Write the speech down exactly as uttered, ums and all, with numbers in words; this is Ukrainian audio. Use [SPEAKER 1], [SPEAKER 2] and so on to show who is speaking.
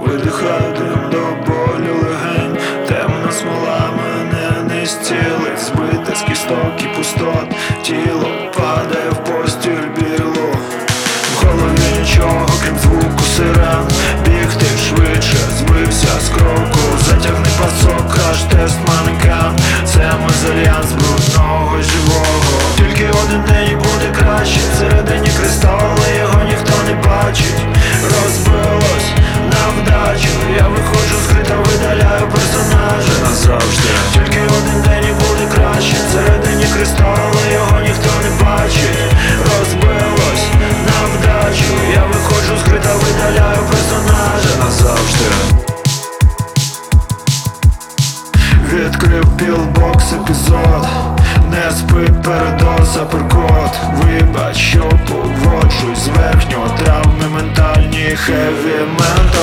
[SPEAKER 1] видихаю дим до болю легень. Темна смола мене не стілить, збите з кісток і пустот. Тіло падає в постіль білу. В голові нічого, крім звуку сирен. Бігти швидше, збився з кроку. Затягни пасок, краш-тест манекен. Це мезальянс брудного живого. Тільки один день і буде краще. Всередині кристал, але його ніхто не бачить. Розбилось на вдачу. Я виходжу з гри та видаляю персонажа назавжди. Тільки один день і буде краще. Всередині кристал, але його ніхто не бачить. Розбилось на вдачу. Я виходжу з гри та видаляю персонажа назавжди. Відкрив пілбокс епізод. Не спить передоз, аперкот. Вибач, що поводжусь з верхнього. Травми ментальні, хеві ментал.